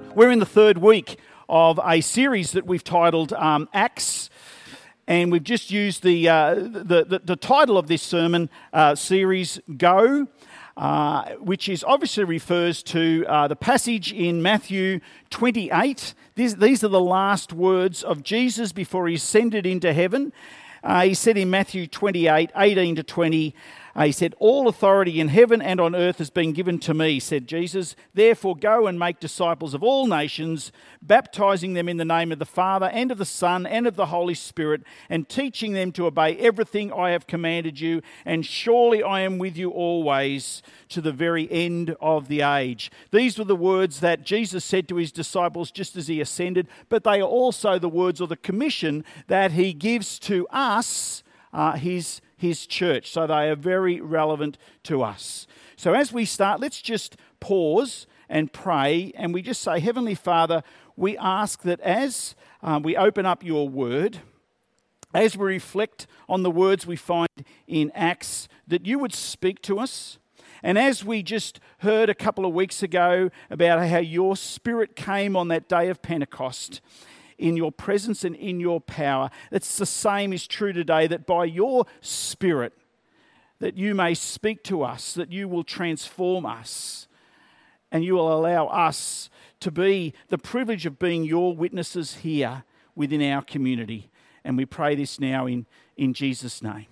We're in the third week of a series that we've titled Acts, and we've just used the title of this sermon series, Go, which is obviously refers to the passage in Matthew 28. These are the last words of Jesus before he ascended into heaven. He said in Matthew 28, 18 to 20, he said, "All authority in heaven and on earth has been given to me," said Jesus. "Therefore go and make disciples of all nations, baptizing them in the name of the Father and of the Son and of the Holy Spirit, and teaching them to obey everything I have commanded you. And surely I am with you always to the very end of the age." These were the words that Jesus said to his disciples just as he ascended, but they are also the words or the commission that he gives to us, his church. So they are very relevant to us. So as we start, let's just pause and pray, and we just say, Heavenly Father, we ask that as we open up your word, as we reflect on the words we find in Acts, that you would speak to us. And as we just heard a couple of weeks ago about how your Spirit came on that day of Pentecost, in your presence and in your power, it's the same is true today, that by your Spirit, that you may speak to us, that you will transform us, and you will allow us to be the privilege of being your witnesses here within our community. And we pray this now in Jesus' name.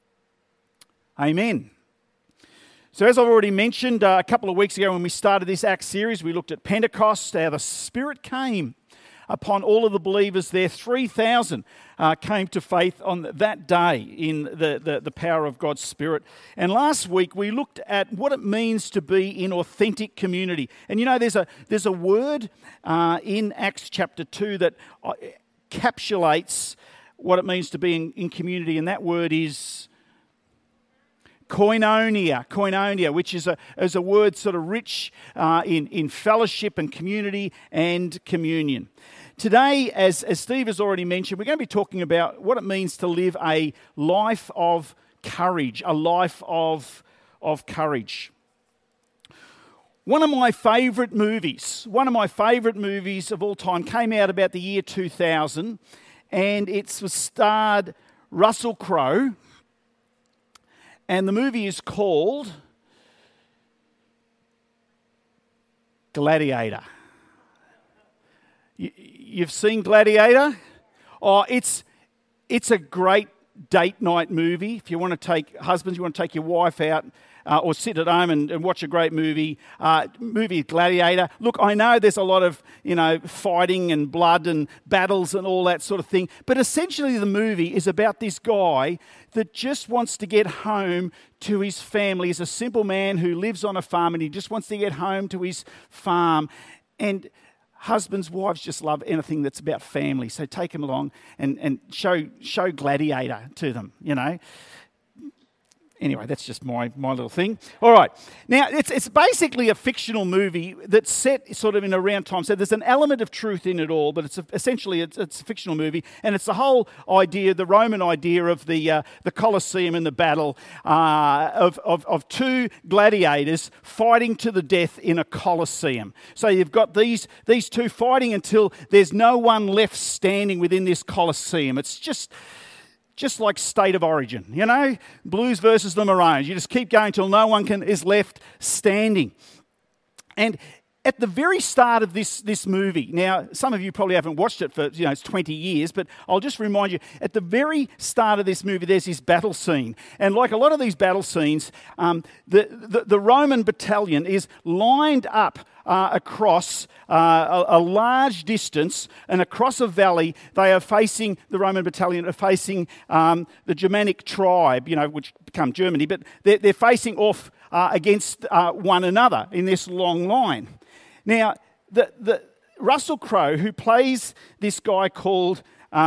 Amen. So as I've already mentioned, a couple of weeks ago when we started this Acts series, we looked at Pentecost, how the Spirit came upon all of the believers there. 3,000 came to faith on that day in the power of God's Spirit. And last week we looked at what it means to be in authentic community. And you know, there's a word in Acts chapter 2 that encapsulates what it means to be in community, and that word is koinonia, which is a word sort of rich in fellowship and community and communion. Today, as Steve has already mentioned, we're going to be talking about what it means to live a life of courage, a life of courage. One of my favourite movies of all time came out about the year 2000, and it starred Russell Crowe. And the movie is called Gladiator. You've seen Gladiator? Oh, it's a great date night movie. If you want to take husbands, you want to take your wife out or sit at home and watch a great movie. Movie Gladiator. Look, I know there's a lot of fighting and blood and battles and all that sort of thing, but essentially the movie is about this guy that just wants to get home to his family. He's a simple man who lives on a farm, and he just wants to get home to his farm. And husbands, wives just love anything that's about family. So take them along and show Gladiator to them, Anyway, that's just my little thing. All right. Now, it's basically a fictional movie that's set sort of in around time. So there's an element of truth in it all, but essentially it's a fictional movie. And it's the whole idea, the Roman idea of the Colosseum and the battle of two gladiators fighting to the death in a Colosseum. So you've got these two fighting until there's no one left standing within this Colosseum. It's just like State of Origin, Blues versus the Maroons. You just keep going till no one is left standing. And at the very start of this movie, now some of you probably haven't watched it for it's 20 years, but I'll just remind you, at the very start of this movie, there's this battle scene, and like a lot of these battle scenes, the Roman battalion is lined up across a large distance, and across a valley. The Roman battalion are facing the Germanic tribe, which become Germany, but they're facing off against one another in this long line. Now, the Russell Crowe, who plays this guy called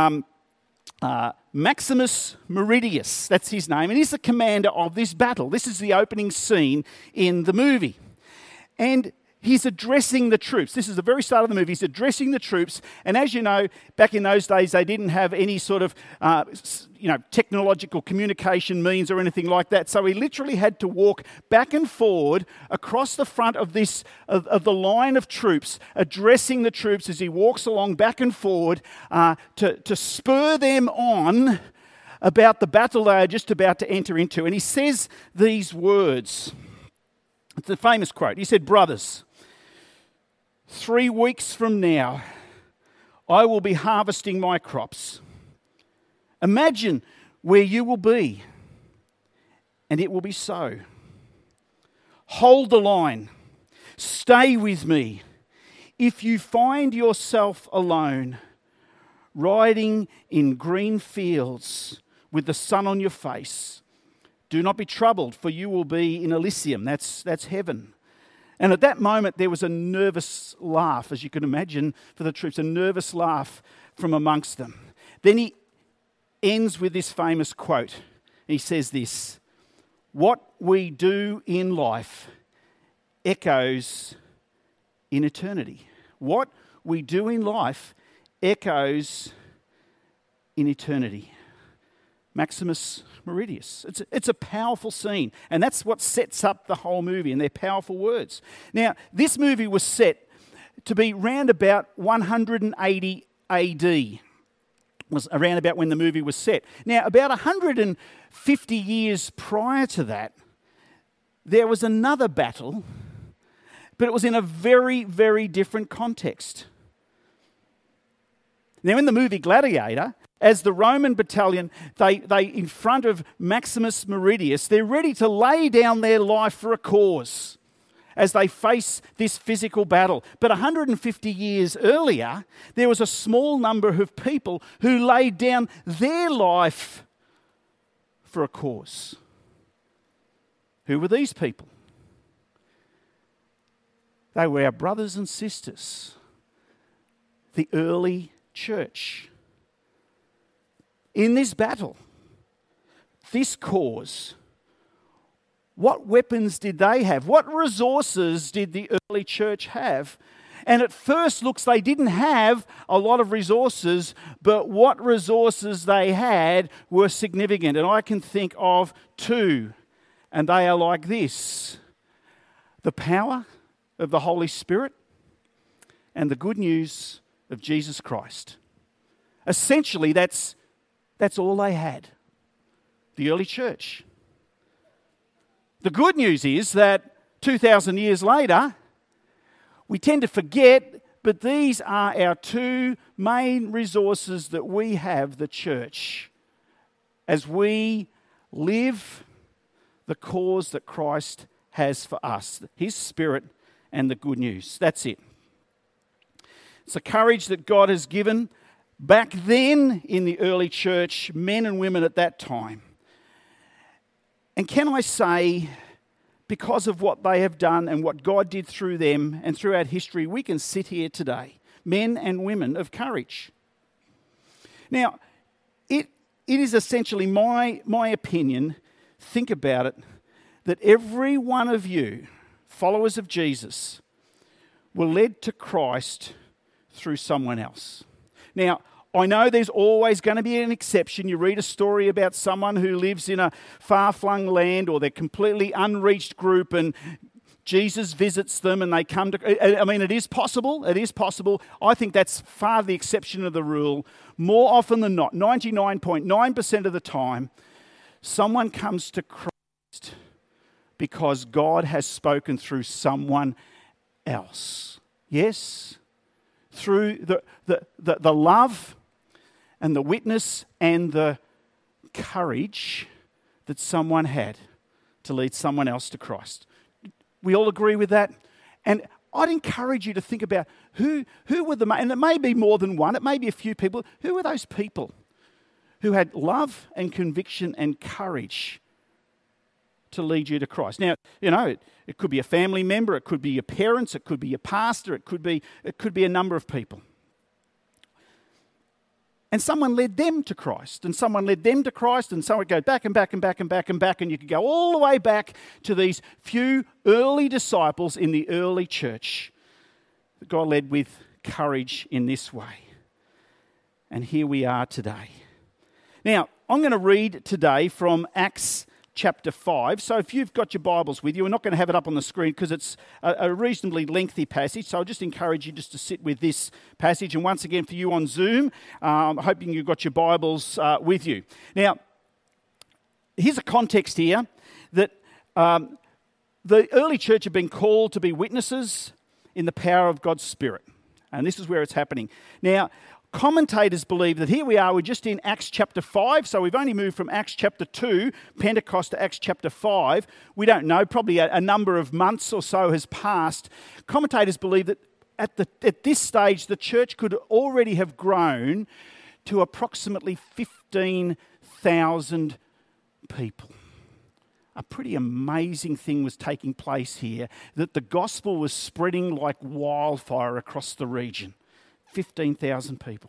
Maximus Meridius, that's his name, and he's the commander of this battle. This is the opening scene in the movie. And he's addressing the troops. This is the very start of the movie. He's addressing the troops. And as you know, back in those days, they didn't have any sort of technological communication means or anything like that. So he literally had to walk back and forward across the front of the line of troops, addressing the troops as he walks along back and forward to spur them on about the battle they are just about to enter into. And he says these words. It's a famous quote. He said, "Brothers, 3 weeks from now, I will be harvesting my crops. Imagine where you will be, and it will be so. Hold the line. Stay with me. If you find yourself alone, riding in green fields with the sun on your face, do not be troubled, for you will be in Elysium." That's heaven. And at that moment, there was a nervous laugh, as you can imagine, for the troops, a nervous laugh from amongst them. Then he ends with this famous quote. He says this, "What we do in life echoes in eternity." What we do in life echoes in eternity. Maximus Meridius. It's a powerful scene, and that's what sets up the whole movie, and they're powerful words. Now, this movie was set to be round about 180 AD, was around about when the movie was set. Now, about 150 years prior to that, there was another battle, but it was in a very, very different context. Now, in the movie Gladiator, as the Roman battalion, they in front of Maximus Meridius, they're ready to lay down their life for a cause as they face this physical battle. But 150 years earlier, there was a small number of people who laid down their life for a cause. Who were these people? They were our brothers and sisters, the early church. In this battle, this cause, what weapons did they have? What resources did the early church have? And at first looks, they didn't have a lot of resources, but what resources they had were significant. And I can think of two, and they are like this: the power of the Holy Spirit and the good news of Jesus Christ. Essentially, that's all they had, the early church. The good news is that 2,000 years later, we tend to forget, but these are our two main resources that we have, the church, as we live the cause that Christ has for us, His Spirit and the good news. That's it. It's the courage that God has given back then in the early church, men and women at that time. And can I say, because of what they have done and what God did through them and throughout history, we can sit here today, men and women of courage. Now, it is essentially my opinion, think about it, that every one of you, followers of Jesus, were led to Christ through someone else. Now, I know there's always going to be an exception. You read a story about someone who lives in a far-flung land, or they're completely unreached group, and Jesus visits them and they come to... I mean, it is possible. It is possible. I think that's far the exception of the rule. More often than not, 99.9% of the time, someone comes to Christ because God has spoken through someone else. Yes? Through the love and the witness and the courage that someone had to lead someone else to Christ. We all agree with that? And I'd encourage you to think about who were and it may be more than one, it may be a few people, who were those people who had love and conviction and courage to lead you to Christ? Now, you know, it could be a family member, it could be your parents, it could be your pastor, it could be a number of people. And someone led them to Christ, and someone led them to Christ, and so it goes back and back and back and back and back, and you could go all the way back to these few early disciples in the early church that God led with courage in this way. And here we are today. Now, I'm going to read today from Acts chapter 5. So if you've got your Bibles with you, we're not going to have it up on the screen because it's a reasonably lengthy passage. So I'll just encourage you just to sit with this passage. And once again, for you on Zoom, I'm hoping you've got your Bibles with you. Now, here's a context here that the early church had been called to be witnesses in the power of God's Spirit. And this is where it's happening. Now, commentators believe that here we are, we're just in Acts chapter 5, so we've only moved from Acts chapter 2, Pentecost, to Acts chapter 5. We don't know, probably a number of months or so has passed. Commentators believe that at this stage, the church could already have grown to approximately 15,000 people. A pretty amazing thing was taking place here, that the gospel was spreading like wildfire across the region. 15,000 people.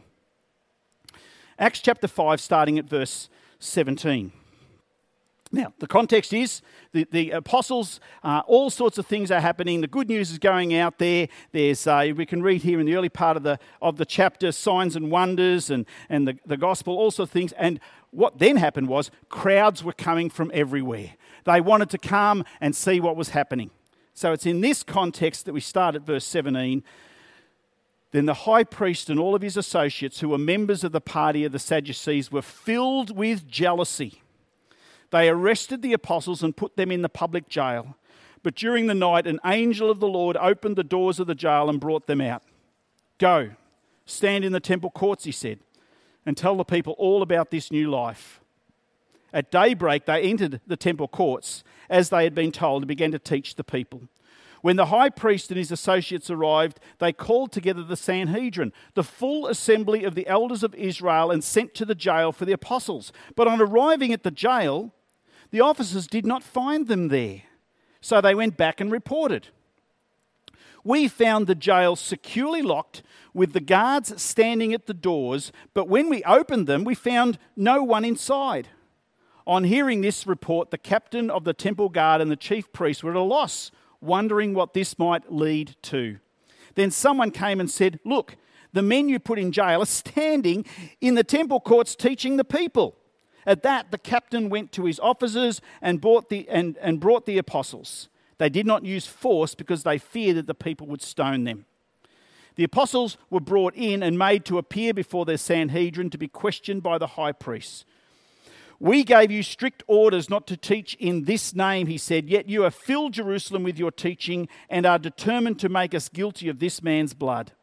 Acts chapter 5, starting at verse 17. Now, the context is the apostles, all sorts of things are happening. The good news is going out there. There's we can read here in the early part of the chapter, signs and wonders and the gospel, all sorts of things. And what then happened was crowds were coming from everywhere. They wanted to come and see what was happening. So it's in this context that we start at verse 17. Then the high priest and all of his associates, who were members of the party of the Sadducees, were filled with jealousy. They arrested the apostles and put them in the public jail. But during the night, an angel of the Lord opened the doors of the jail and brought them out. Go, stand in the temple courts, he said, and tell the people all about this new life. At daybreak, they entered the temple courts, as they had been told, and began to teach the people. When the high priest and his associates arrived, they called together the Sanhedrin, the full assembly of the elders of Israel, and sent to the jail for the apostles. But on arriving at the jail, the officers did not find them there. So they went back and reported. We found the jail securely locked, with the guards standing at the doors, but when we opened them, we found no one inside. On hearing this report, the captain of the temple guard and the chief priests were at a loss, wondering what this might lead to. Then someone came and said, "Look, the men you put in jail are standing in the temple courts teaching the people." At that, the captain went to his officers and brought the apostles. They did not use force because they feared that the people would stone them. The apostles were brought in and made to appear before the Sanhedrin to be questioned by the high priests. "We gave you strict orders not to teach in this name," he said, "yet you have filled Jerusalem with your teaching and are determined to make us guilty of this man's blood."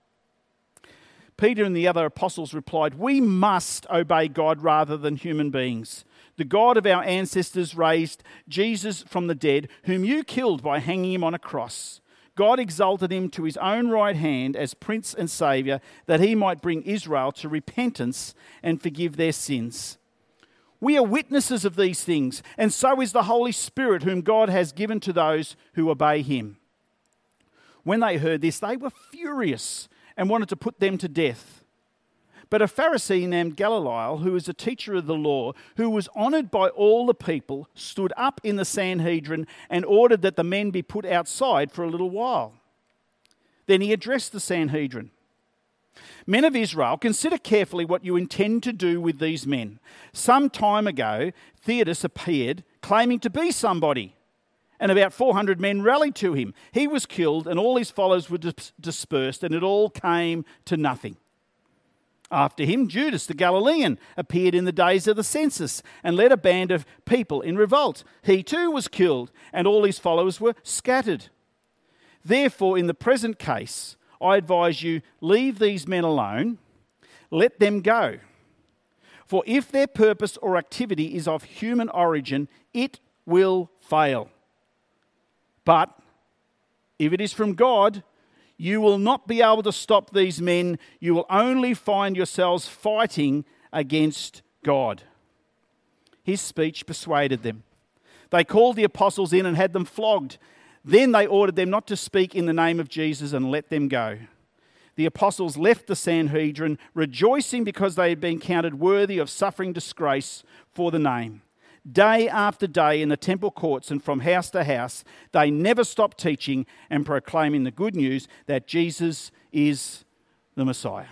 Peter and the other apostles replied, "We must obey God rather than human beings. The God of our ancestors raised Jesus from the dead, whom you killed by hanging him on a cross. God exalted him to his own right hand as Prince and Saviour, that he might bring Israel to repentance and forgive their sins. We are witnesses of these things, and so is the Holy Spirit, whom God has given to those who obey him." When they heard this, they were furious and wanted to put them to death. But a Pharisee named Gamaliel, who was a teacher of the law, who was honoured by all the people, stood up in the Sanhedrin and ordered that the men be put outside for a little while. Then he addressed the Sanhedrin. "Men of Israel, consider carefully what you intend to do with these men. Some time ago, Theudas appeared, claiming to be somebody, and about 400 men rallied to him. He was killed, and all his followers were dispersed, and it all came to nothing. After him, Judas the Galilean appeared in the days of the census and led a band of people in revolt. He too was killed, and all his followers were scattered. Therefore, in the present case, I advise you, leave these men alone, let them go. For if their purpose or activity is of human origin, it will fail. But if it is from God, you will not be able to stop these men. You will only find yourselves fighting against God." His speech persuaded them. They called the apostles in and had them flogged. Then they ordered them not to speak in the name of Jesus and let them go. the apostles left the Sanhedrin, rejoicing because they had been counted worthy of suffering disgrace for the name. Day after day in the temple courts and from house to house, they never stopped teaching and proclaiming the good news that Jesus is the Messiah.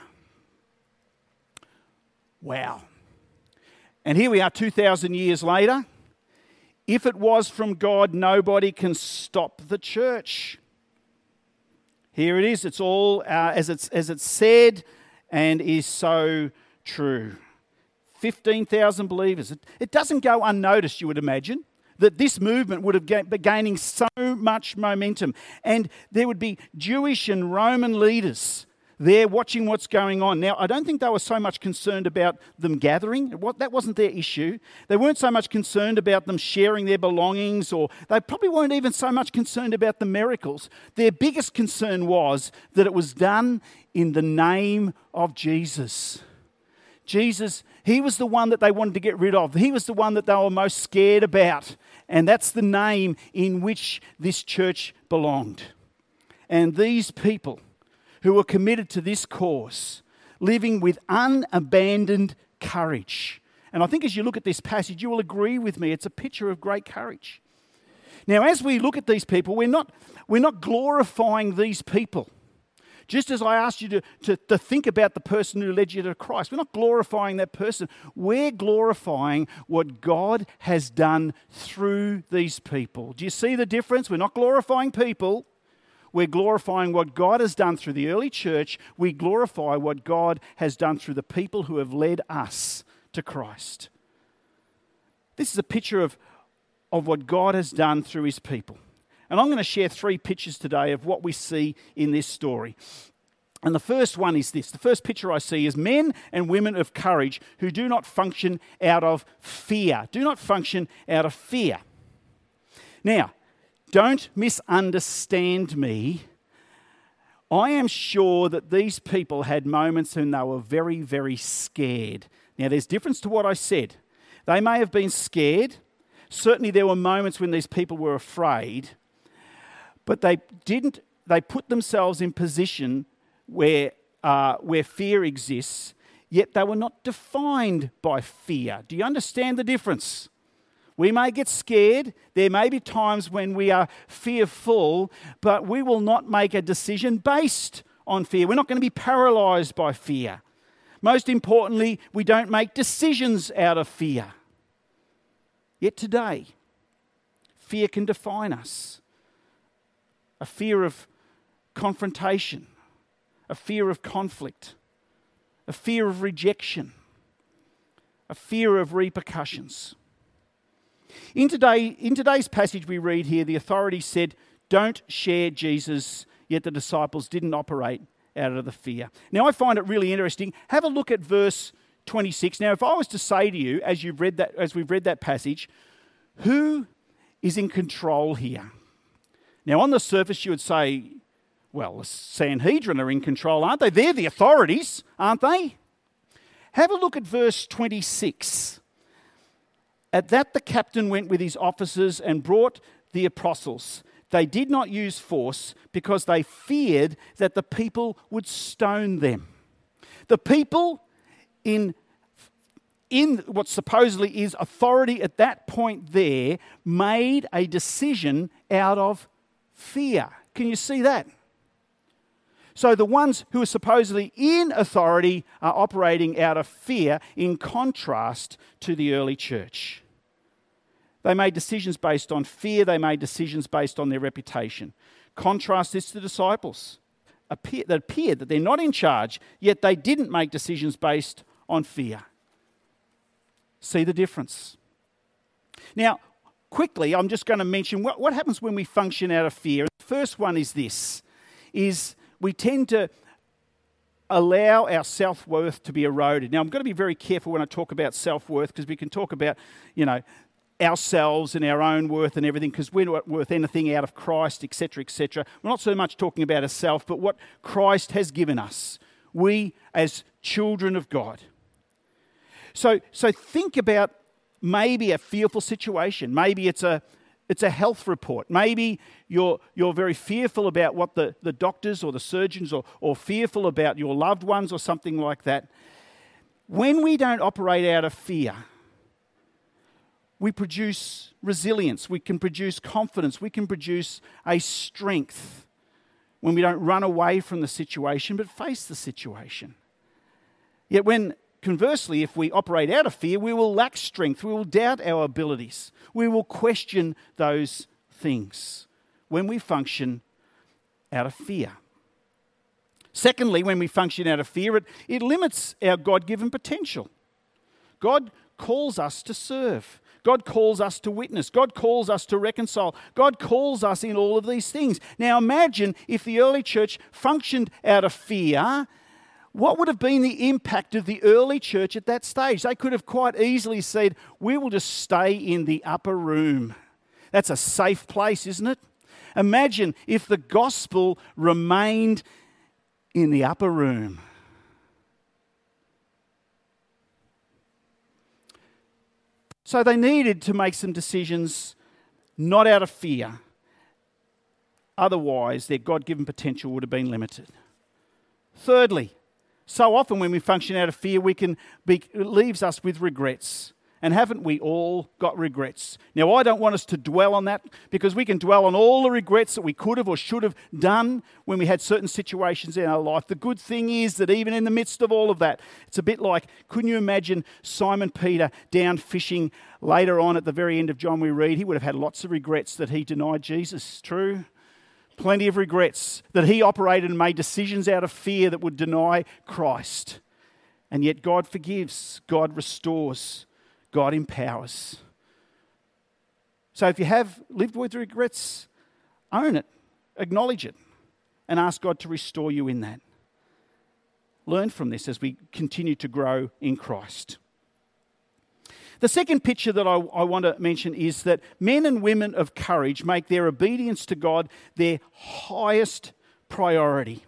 Wow. And here we are 2,000 years later. If it was from God, nobody can stop the church. Here it is. It's all as it's said and is so true. 15,000 believers. It doesn't go unnoticed, you would imagine, that this movement would have been gaining so much momentum. And there would be Jewish and Roman leaders there watching what's going on. Now, I don't think they were so much concerned about them gathering. That wasn't their issue. They weren't so much concerned about them sharing their belongings, or they probably weren't even so much concerned about the miracles. Their biggest concern was that it was done in the name of Jesus. Jesus, he was the one that they wanted to get rid of. He was the one that they were most scared about. And that's the name in which this church belonged. And these people who were committed to this cause, living with unabandoned courage. And I think as you look at this passage, you will agree with me, it's a picture of great courage. Now, as we look at these people, we're not glorifying these people. Just as I asked you to think about the person who led you to Christ, we're not glorifying that person. We're glorifying what God has done through these people. Do you see the difference? We're not glorifying people. We're glorifying what God has done through the early church. We glorify what God has done through the people who have led us to Christ. This is a picture of what God has done through his people. And I'm going to share 3 pictures today of what we see in this story. And the first one is this. The first picture I see is men and women of courage who do not function out of fear. Do not function out of fear. Now, don't misunderstand me. I am sure that these people had moments when they were very, very scared. Now, there's difference to what I said. They may have been scared. Certainly there were moments when these people were afraid. But they put themselves in position where fear exists, yet they were not defined by fear. Do you understand the difference? We may get scared. There may be times when we are fearful, but we will not make a decision based on fear. We're not going to be paralyzed by fear. Most importantly, we don't make decisions out of fear. Yet today, fear can define us. A fear of confrontation, a fear of conflict, a fear of rejection, a fear of repercussions. In today's passage we read here, the authorities said, don't share Jesus, yet the disciples didn't operate out of the fear. Now I find it really interesting. Have a look at verse 26. Now if I was to say to you, as we've read that passage, who is in control here? Now, on the surface, you would say, well, the Sanhedrin are in control, aren't they? They're the authorities, aren't they? Have a look at verse 26. At that, the captain went with his officers and brought the apostles. They did not use force because they feared that the people would stone them. The people in what supposedly is authority at that point there made a decision out of fear. Can you see that? So the ones who are supposedly in authority are operating out of fear in contrast to the early church. They made decisions based on fear. They made decisions based on their reputation. Contrast this to the disciples. That appeared that they're not in charge, yet they didn't make decisions based on fear. See the difference? Now, quickly, I'm just going to mention what happens when we function out of fear. The first one is this, is we tend to allow our self-worth to be eroded. Now, I'm going to be very careful when I talk about self-worth because we can talk about, ourselves and our own worth and everything because we're not worth anything out of Christ, etc., etc. We're not so much talking about ourselves, but what Christ has given us. We as children of God. So think about maybe a fearful situation. Maybe it's a it's a health report. Maybe you're very fearful about what the doctors or the surgeons or fearful about your loved ones or something like that. When we don't operate out of fear, we produce resilience, we can produce confidence, we can produce a strength when we don't run away from the situation but face the situation. Yet conversely, if we operate out of fear, we will lack strength, we will doubt our abilities, we will question those things when we function out of fear. Secondly, when we function out of fear, it limits our God-given potential. God calls us to serve. God calls us to witness. God calls us to reconcile. God calls us in all of these things. Now imagine if the early church functioned out of fear, what would have been the impact of the early church at that stage? They could have quite easily said, we will just stay in the upper room. That's a safe place, isn't it? Imagine if the gospel remained in the upper room. So they needed to make some decisions not out of fear. Otherwise, their God-given potential would have been limited. Thirdly, so often when we function out of fear, it leaves us with regrets. And haven't we all got regrets? Now, I don't want us to dwell on that because we can dwell on all the regrets that we could have or should have done when we had certain situations in our life. The good thing is that even in the midst of all of that, it's a bit like, couldn't you imagine Simon Peter down fishing later on at the very end of John we read? He would have had lots of regrets that he denied Jesus. True? Plenty of regrets that he operated and made decisions out of fear that would deny Christ. And yet God forgives, God restores, God empowers. So if you have lived with regrets, own it, acknowledge it, and ask God to restore you in that. Learn from this as we continue to grow in Christ. The second picture that I want to mention is that men and women of courage make their obedience to God their highest priority.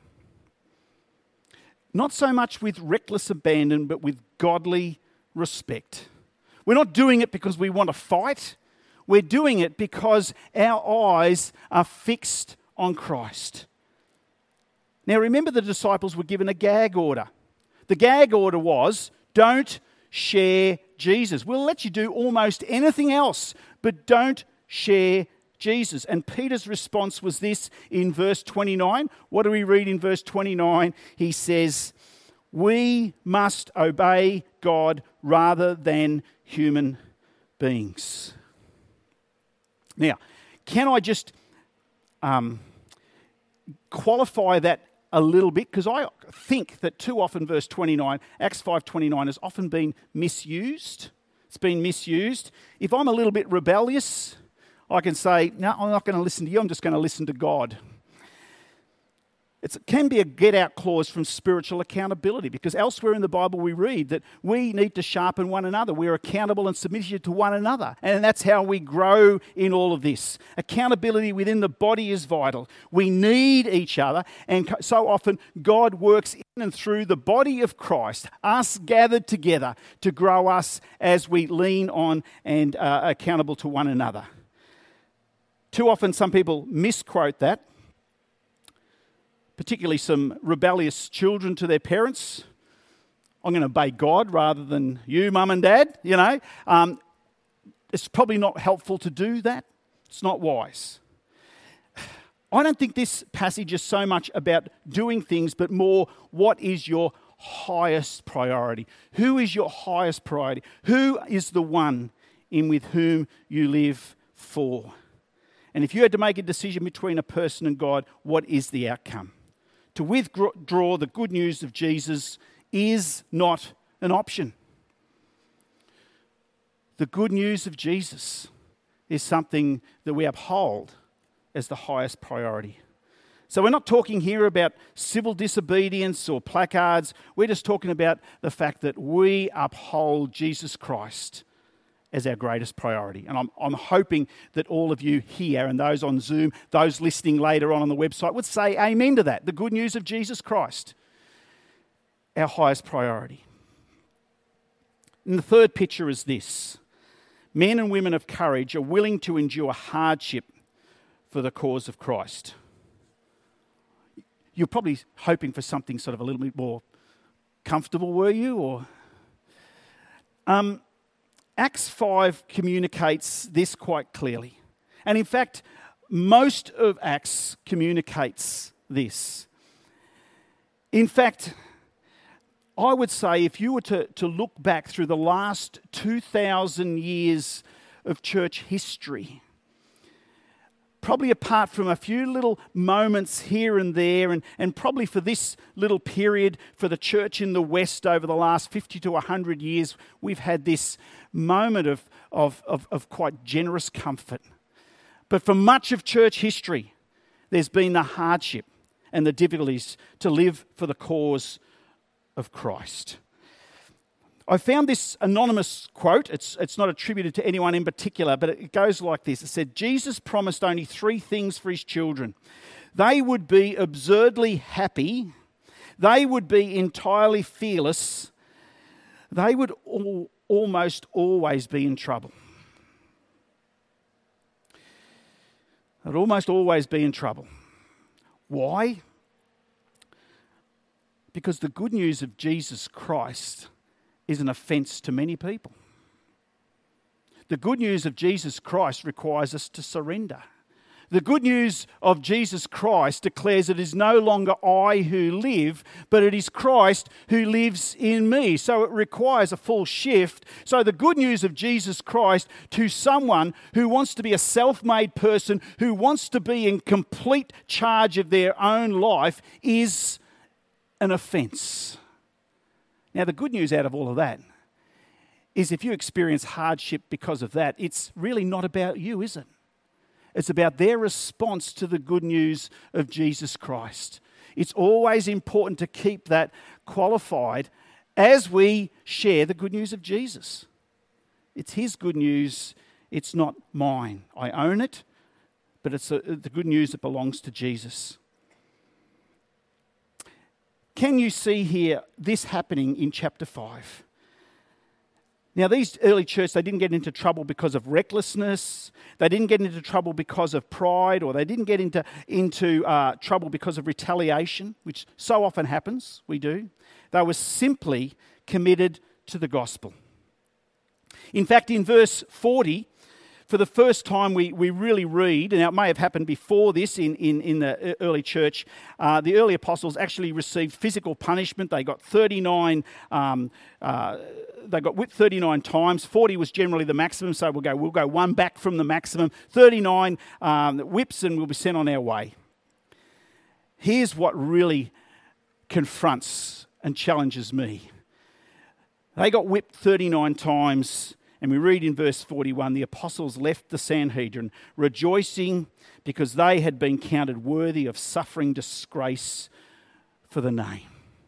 Not so much with reckless abandon, but with godly respect. We're not doing it because we want to fight. We're doing it because our eyes are fixed on Christ. Now remember, the disciples were given a gag order. The gag order was, don't share Jesus. We'll let you do almost anything else, but don't share Jesus. And Peter's response was this in verse 29. What do we read in verse 29? He says, we must obey God rather than human beings. Now, can I just qualify that a little bit? Because I think that too often verse 29, Acts 5:29 has often been misused. It's been misused. If I'm a little bit rebellious, I can say, no, I'm not going to listen to you, I'm just going to listen to God. It can be a get-out clause from spiritual accountability, because elsewhere in the Bible we read that we need to sharpen one another. We're accountable and submitted to one another. And that's how we grow in all of this. Accountability within the body is vital. We need each other. And so often God works in and through the body of Christ, us gathered together to grow us as we lean on and are accountable to one another. Too often some people misquote that, particularly some rebellious children to their parents. I'm going to obey God rather than you, mum and dad, you know. It's probably not helpful to do that. It's not wise. I don't think this passage is so much about doing things, but more, what is your highest priority? Who is your highest priority? Who is the one in with whom you live for? And if you had to make a decision between a person and God, what is the outcome? To withdraw the good news of Jesus is not an option. The good news of Jesus is something that we uphold as the highest priority. So we're not talking here about civil disobedience or placards. We're just talking about the fact that we uphold Jesus Christ as our greatest priority. And I'm hoping that all of you here and those on Zoom, those listening later on the website, would say amen to that. The good news of Jesus Christ, our highest priority. And the third picture is this. men and women of courage are willing to endure hardship for the cause of Christ. You're probably hoping for something sort of a little bit more comfortable, were you? Or Acts 5 communicates this quite clearly. And in fact, most of Acts communicates this. In fact, I would say if you were to look back through the last 2,000 years of church history, probably apart from a few little moments here and there, and probably for this little period for the church in the West over the last 50 to 100 years, we've had this moment of quite generous comfort. But for much of church history, there's been the hardship and the difficulties to live for the cause of Christ. I found this anonymous quote. It's not attributed to anyone in particular, but it goes like this. It said, Jesus promised only 3 things for his children. They would be absurdly happy. They would be entirely fearless. They would almost always be in trouble. They'd almost always be in trouble. Why? Because the good news of Jesus Christ is an offence to many people. The good news of Jesus Christ requires us to surrender. The good news of Jesus Christ declares it is no longer I who live, but it is Christ who lives in me. So it requires a full shift. So the good news of Jesus Christ to someone who wants to be a self-made person, who wants to be in complete charge of their own life, is an offence. Now, the good news out of all of that is if you experience hardship because of that, it's really not about you, is it? It's about their response to the good news of Jesus Christ. It's always important to keep that qualified as we share the good news of Jesus. It's his good news, it's not mine. I own it, but it's the good news that belongs to Jesus. Can you see here this happening in chapter 5? Now, these early church, they didn't get into trouble because of recklessness. They didn't get into trouble because of pride, or they didn't get into trouble because of retaliation, which so often happens. We do. They were simply committed to the gospel. In fact, in verse 40, for the first time we really read, and it may have happened before this in the early church, the early apostles actually received physical punishment. They got 39. They got whipped 39 times. 40 was generally the maximum, so we'll go one back from the maximum. 39 whips, and we'll be sent on our way. Here's what really confronts and challenges me. They got whipped 39 times. And we read in verse 41, the apostles left the Sanhedrin, rejoicing because they had been counted worthy of suffering disgrace for the name.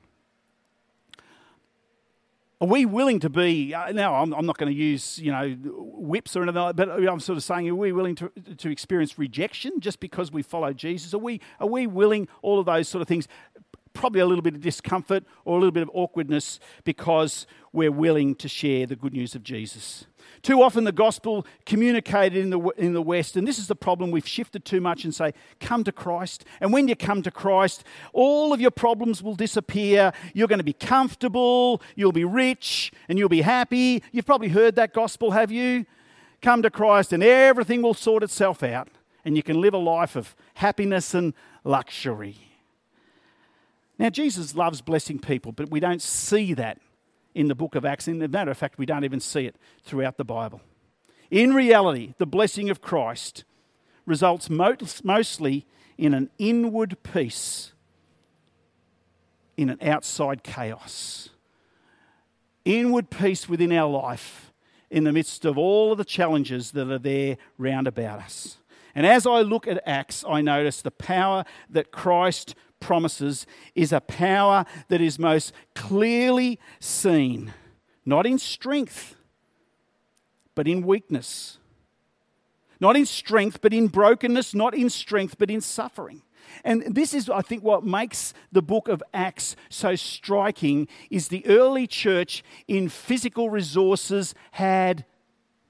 Are we willing to be, now I'm not going to use, whips or anything like that, but I'm sort of saying, are we willing to experience rejection just because we follow Jesus? Are we willing, all of those sort of things, probably a little bit of discomfort or a little bit of awkwardness because we're willing to share the good news of Jesus. Too often the gospel communicated in the West, and this is the problem, we've shifted too much and say, come to Christ. And when you come to Christ, all of your problems will disappear. You're going to be comfortable, you'll be rich, and you'll be happy. You've probably heard that gospel, have you? Come to Christ and everything will sort itself out, and you can live a life of happiness and luxury. Now, Jesus loves blessing people, but we don't see that in the book of Acts. As a matter of fact, we don't even see it throughout the Bible. In reality, the blessing of Christ results mostly in an inward peace, in an outside chaos. Inward peace within our life in the midst of all of the challenges that are there round about us. And as I look at Acts, I notice the power that Christ promises is a power that is most clearly seen, not in strength, but in weakness. Not in strength, but in brokenness, not in strength, but in suffering. And this is, I think, what makes the book of Acts so striking, is the early church in physical resources had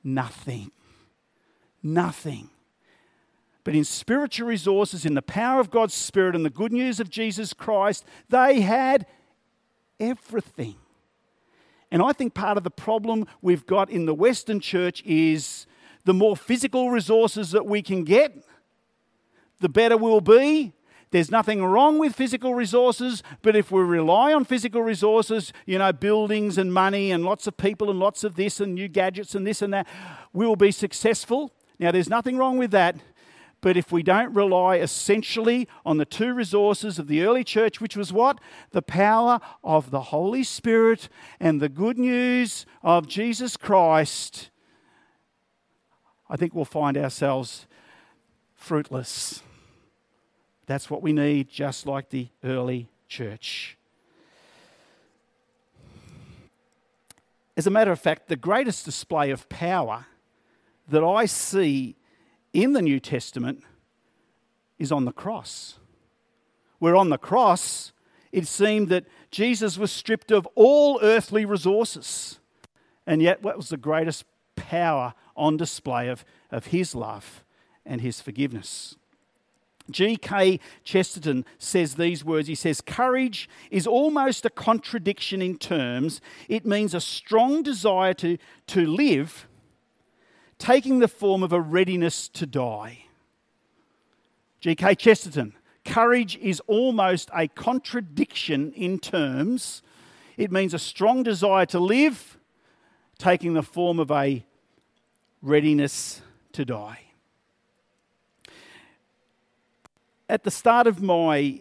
nothing. Nothing. But in spiritual resources, in the power of God's Spirit and the good news of Jesus Christ, they had everything. And I think part of the problem we've got in the Western church is the more physical resources that we can get, the better we'll be. There's nothing wrong with physical resources, but if we rely on physical resources, buildings and money and lots of people and lots of this and new gadgets and this and that, we will be successful. Now, there's nothing wrong with that, but if we don't rely essentially on the two resources of the early church, which was what? The power of the Holy Spirit and the good news of Jesus Christ, I think we'll find ourselves fruitless. That's what we need, just like the early church. As a matter of fact, the greatest display of power that I see in the New Testament is on the cross. Where on the cross, it seemed that Jesus was stripped of all earthly resources. And yet, what was the greatest power on display of his love and his forgiveness? G.K. Chesterton says these words. He says, "Courage is almost a contradiction in terms. It means a strong desire to live, taking the form of a readiness to die." G.K. Chesterton, courage is almost a contradiction in terms. It means a strong desire to live, taking the form of a readiness to die. At the start of my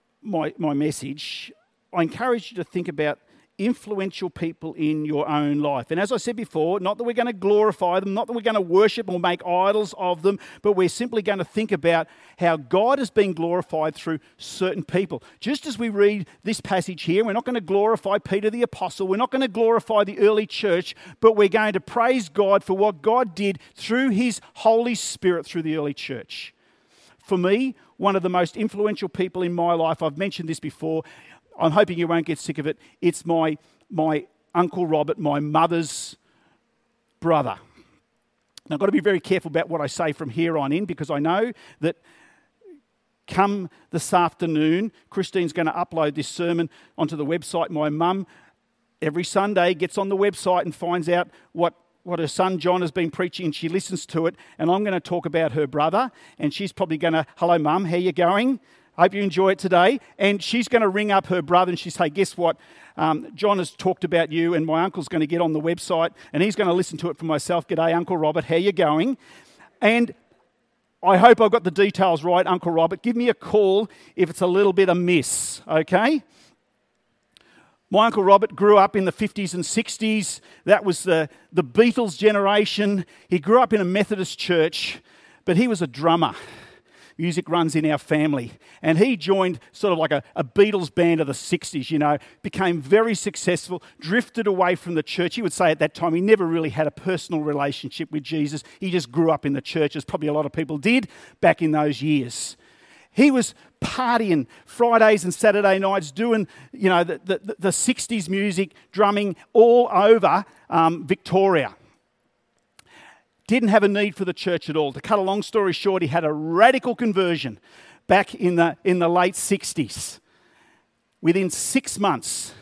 message, I encourage you to think about influential people in your own life. And as I said before, not that we're going to glorify them, not that we're going to worship or make idols of them, but we're simply going to think about how God has been glorified through certain people. Just as we read this passage here, we're not going to glorify Peter the Apostle, we're not going to glorify the early church, but we're going to praise God for what God did through his Holy Spirit through the early church. For me, one of the most influential people in my life, I've mentioned this before, I'm hoping you won't get sick of it, it's my Uncle Robert, my mother's brother. Now, I've got to be very careful about what I say from here on in, because I know that come this afternoon, Christine's going to upload this sermon onto the website. My mum, every Sunday, gets on the website and finds out what her son John has been preaching, and she listens to it, and I'm going to talk about her brother, and she's probably going to, "Hello, Mum, how you going? Hope you enjoy it today." And she's going to ring up her brother and she'll say, "Guess what? John has talked about you, and my uncle's going to get on the website and he's going to listen to it for myself. G'day, Uncle Robert, how you going?" And I hope I've got the details right, Uncle Robert. Give me a call if it's a little bit amiss, okay? My Uncle Robert grew up in the 50s and 60s. That was the Beatles generation. He grew up in a Methodist church, but he was a drummer. Music runs in our family. And he joined sort of like a Beatles band of the 60s, became very successful, drifted away from the church. He would say at that time he never really had a personal relationship with Jesus. He just grew up in the church, as probably a lot of people did back in those years. He was partying Fridays and Saturday nights, doing, the 60s music, drumming all over Victoria. Didn't have a need for the church at all. To cut a long story short, he had a radical conversion back in the late 60s. Within 6 months,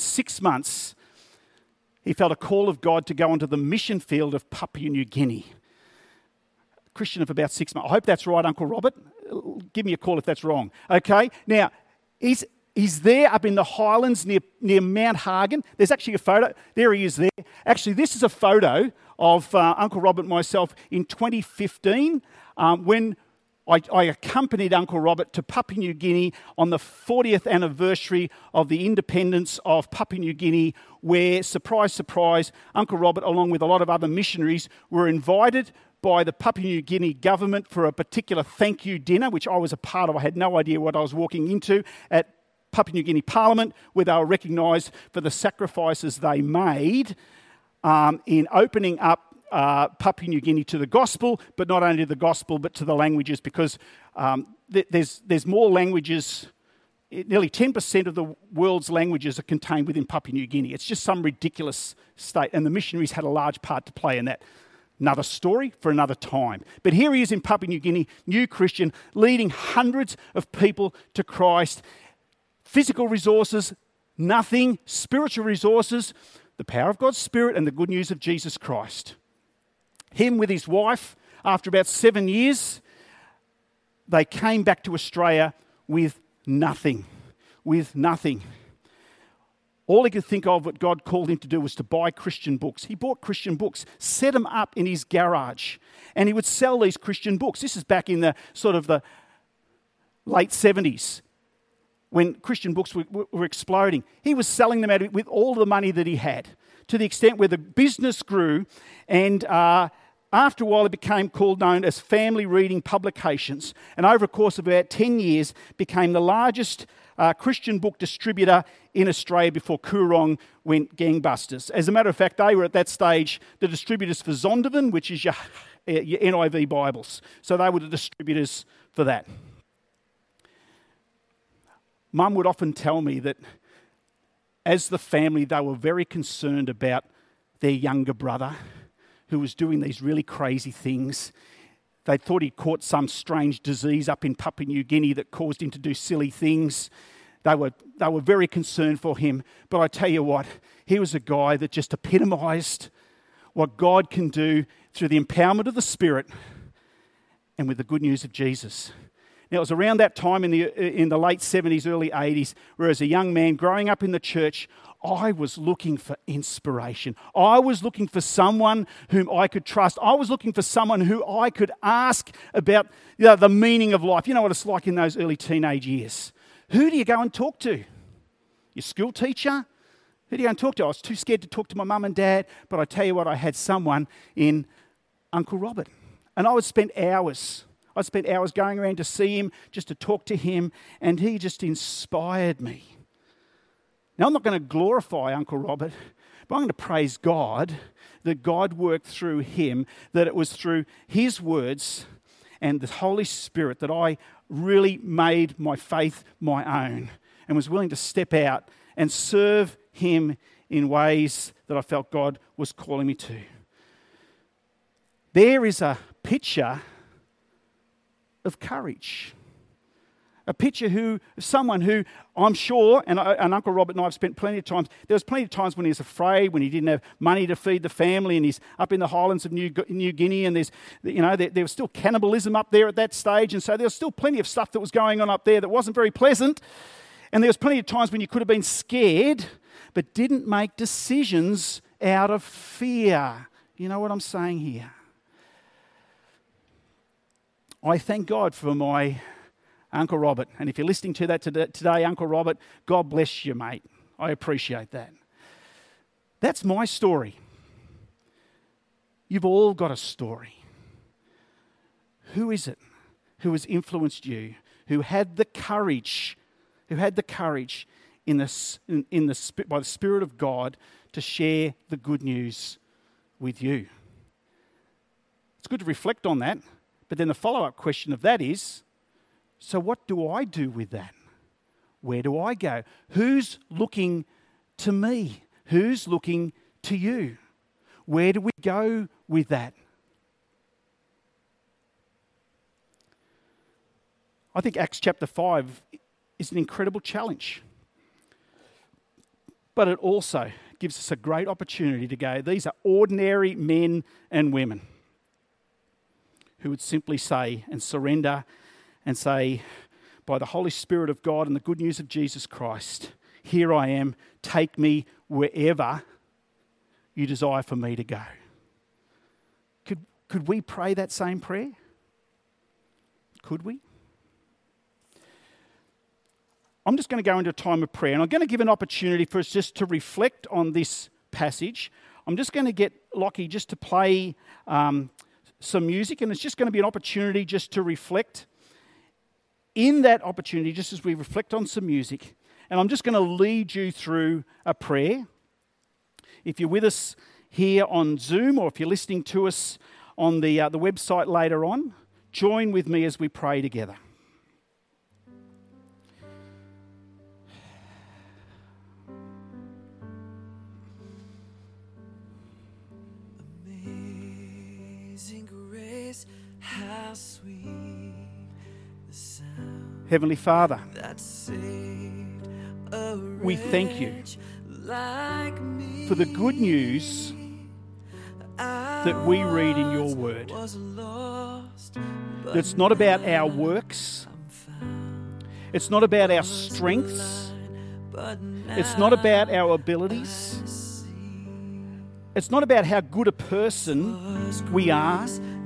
he felt a call of God to go onto the mission field of Papua New Guinea. Christian of about 6 months. I hope that's right, Uncle Robert. Give me a call if that's wrong. Okay, now he's there up in the highlands near Mount Hagen. There's actually a photo. There he is there. Actually, this is a photo of Uncle Robert and myself in 2015 when I accompanied Uncle Robert to Papua New Guinea on the 40th anniversary of the independence of Papua New Guinea, where, surprise, surprise, Uncle Robert, along with a lot of other missionaries, were invited by the Papua New Guinea government for a particular thank you dinner, which I was a part of. I had no idea what I was walking into, at Papua New Guinea Parliament, where they were recognised for the sacrifices they made in opening up Papua New Guinea to the gospel, but not only the gospel, but to the languages, because there's more languages. Nearly 10% of the world's languages are contained within Papua New Guinea. It's just some ridiculous state, and the missionaries had a large part to play in that. Another story for another time. But here he is in Papua New Guinea, new Christian, leading hundreds of people to Christ. Physical resources, nothing. Spiritual resources, the power of God's Spirit and the good news of Jesus Christ. Him with his wife, after about 7 years, they came back to Australia with nothing. With nothing. All he could think of, what God called him to do, was to buy Christian books. He bought Christian books, set them up in his garage, and he would sell these Christian books. This is back in the sort of the late 70s, when Christian books were exploding. He was selling them out with all the money that he had, to the extent where the business grew, and after a while it became known as Family Reading Publications, and over a course of about 10 years became the largest Christian book distributor in Australia before Coorong went gangbusters. As a matter of fact, they were at that stage the distributors for Zondervan, which is your NIV Bibles. So they were the distributors for that. Mum would often tell me that as the family, they were very concerned about their younger brother who was doing these really crazy things. They thought he'd caught some strange disease up in Papua New Guinea that caused him to do silly things. They were very concerned for him. But I tell you what, he was a guy that just epitomised what God can do through the empowerment of the Spirit and with the good news of Jesus. Now, it was around that time in the late 70s, early 80s, where as a young man growing up in the church, I was looking for inspiration. I was looking for someone whom I could trust. I was looking for someone who I could ask about the meaning of life. You know what it's like in those early teenage years. Who do you go and talk to? Your school teacher? Who do you go and talk to? I was too scared to talk to my mum and dad, but I tell you what, I had someone in Uncle Robert. And I would spend hours. I spent hours going around to see him, just to talk to him, and he just inspired me. Now, I'm not going to glorify Uncle Robert, but I'm going to praise God that God worked through him, that it was through his words and the Holy Spirit that I really made my faith my own and was willing to step out and serve him in ways that I felt God was calling me to. There is a picture of courage. A picture of someone who I'm sure, and Uncle Robert and I have spent plenty of times, there was plenty of times when he was afraid, when he didn't have money to feed the family, and he's up in the highlands of New Guinea, and there was still cannibalism up there at that stage, and so there was still plenty of stuff that was going on up there that wasn't very pleasant, and there was plenty of times when you could have been scared, but didn't make decisions out of fear. You know what I'm saying here? I thank God for my Uncle Robert. And if you're listening to that today, Uncle Robert, God bless you, mate. I appreciate that. That's my story. You've all got a story. Who is it who has influenced you, who had the courage by the Spirit of God to share the good news with you? It's good to reflect on that, but then the follow-up question of that is, so what do I do with that? Where do I go? Who's looking to me? Who's looking to you? Where do we go with that? I think Acts chapter 5 is an incredible challenge. But it also gives us a great opportunity to go, these are ordinary men and women who would simply say and surrender and say, by the Holy Spirit of God and the good news of Jesus Christ, here I am, take me wherever you desire for me to go. Could we pray that same prayer? Could we? I'm just going to go into a time of prayer, and I'm going to give an opportunity for us just to reflect on this passage. I'm just going to get Lockie just to play some music, and it's just going to be an opportunity just to reflect. In that opportunity, just as we reflect on some music, and I'm just going to lead you through a prayer. If you're with us here on Zoom, or if you're listening to us on the website later on, join with me as we pray together. Heavenly Father, we thank you for the good news that we read in your word. It's not about our works. It's not about our strengths. It's not about our abilities. It's not about how good a person we are.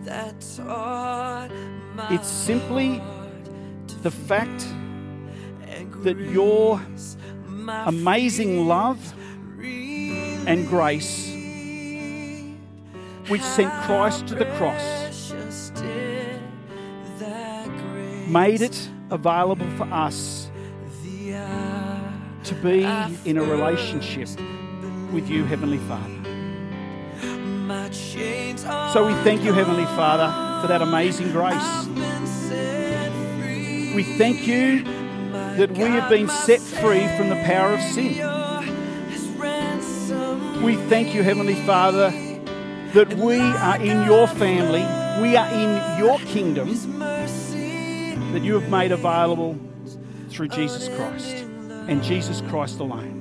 It's simply the fact that your amazing love and grace, which sent Christ to the cross, made it available for us to be in a relationship with you, Heavenly Father. So we thank you, Heavenly Father, for that amazing grace. We thank you that we have been set free from the power of sin. We thank you, Heavenly Father, that we are in your family, we are in your kingdom, that you have made available through Jesus Christ and Jesus Christ alone.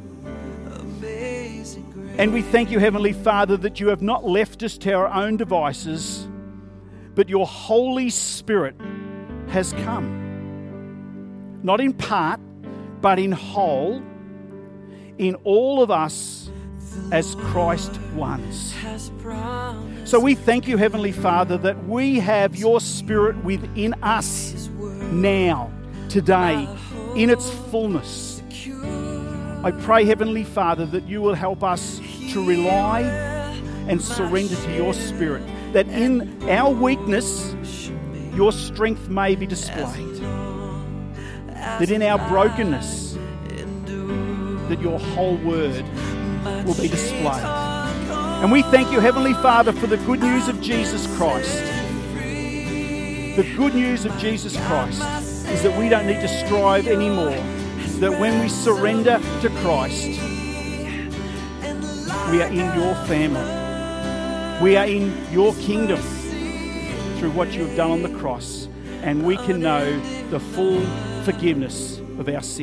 And we thank you, Heavenly Father, that you have not left us to our own devices, but your Holy Spirit has come. Not in part, but in whole, in all of us as Christ ones. So we thank you, Heavenly Father, that we have your Spirit within us now, today, in its fullness. I pray, Heavenly Father, that you will help us to rely and surrender to your Spirit, that in our weakness, your strength may be displayed. That in our brokenness, that your whole word will be displayed. And we thank you, Heavenly Father, for the good news of Jesus Christ. The good news of Jesus Christ is that we don't need to strive anymore. That when we surrender to Christ, we are in your family. We are in your kingdom through what you have done on the cross. And we can know the full forgiveness of our sin.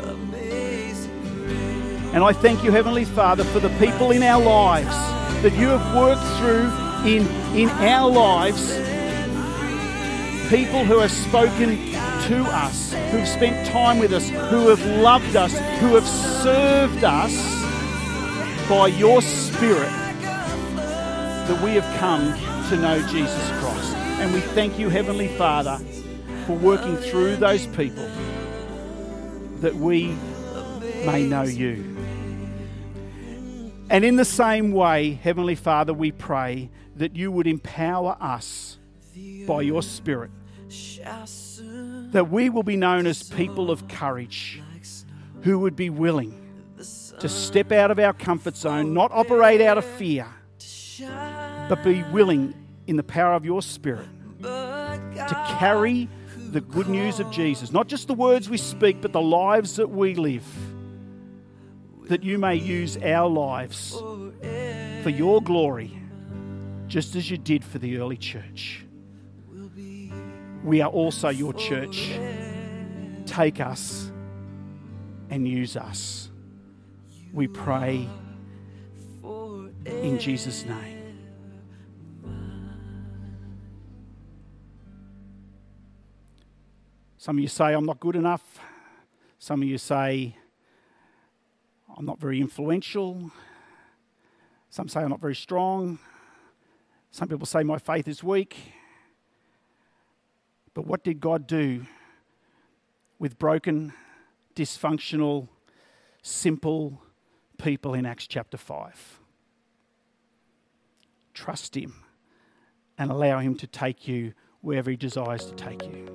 And I thank you, Heavenly Father, for the people in our lives that you have worked through in our lives, people who have spoken to us, who have spent time with us, who have loved us, who have served us by your Spirit, that we have come to know Jesus Christ. And we thank you, Heavenly Father, for working through those people that we may know you. And in the same way, Heavenly Father, we pray that you would empower us by your Spirit, that we will be known as people of courage who would be willing to step out of our comfort zone, not operate out of fear, but be willing in the power of your Spirit to carry the good news of Jesus, not just the words we speak, but the lives that we live, that you may use our lives for your glory, just as you did for the early church. We are also your church. Take us and use us. We pray in Jesus' name. Some of you say, I'm not good enough. Some of you say, I'm not very influential. Some say I'm not very strong. Some people say my faith is weak. But what did God do with broken, dysfunctional, simple people in Acts chapter 5? Trust him and allow him to take you wherever he desires to take you.